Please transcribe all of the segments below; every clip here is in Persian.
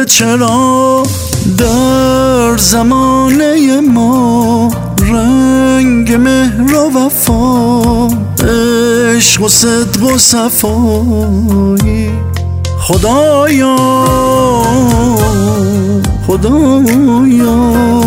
چرا در زمانه ما رنگ مهر و وفا، عشق و صدق و صفایی؟ خدایا خدایا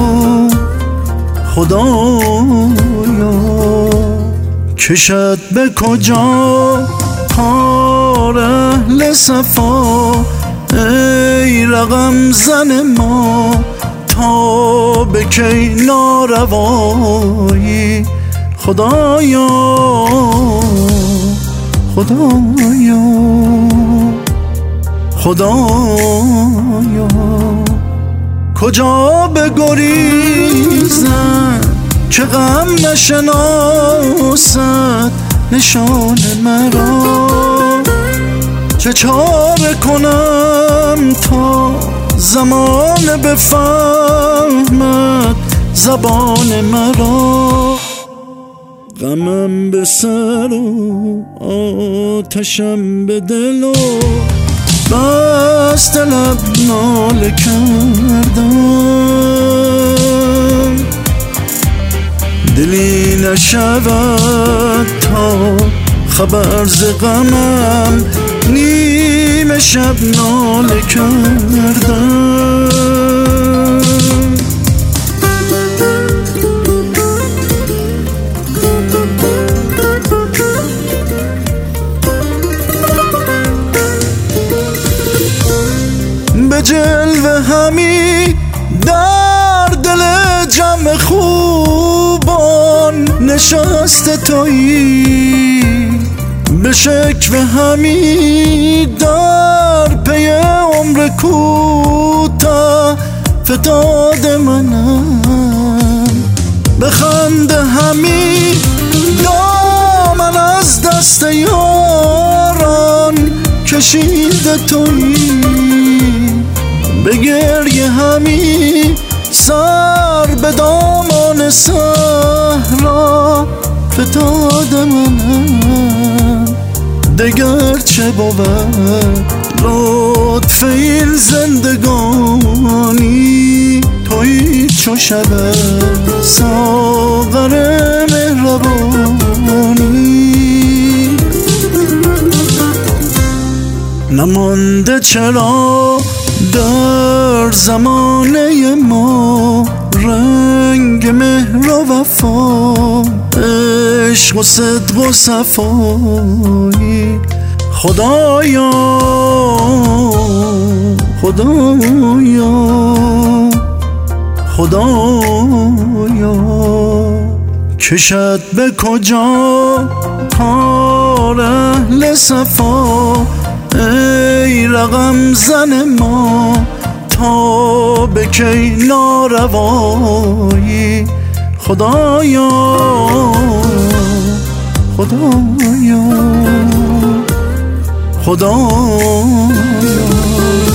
خدایا، کشد به کجا کار اهل صفا؟ ای رقم زن ما تا به کی ناروایی؟ خدایا خدایا خدایا، کجا بگریزم که غم نشناسد نشان مرا؟ چه چاره کنم تا زمان بفهمد زبان مرا؟ غمم به سر و آتشم به دل و بست لب ناله کردم، دلی نشود تا خبر ز غمم نیمه شب ناله کردم. به جلوه همی در دل جمع خوبان نشسته تویی، به شکوه همی در پی عمر کوتاه فتاد منم، به خنده همی دامن از دست یاران کشیده تویی، به گریه همی سر به دامان صحرا فتاد منم. دگر چه بود لطف این زندگانی؟ تویی چو شب ساغر مهربانی. نمانده چرا در زمانه ما رنگ مهر و وفا، عشق و صدق و صفایی؟ خدایا خدایا خدایا، کشد به کجا کار اهل صفا؟ ای رقم زن ما تا به کی ناروایی؟ خدایا خدایا خدایا.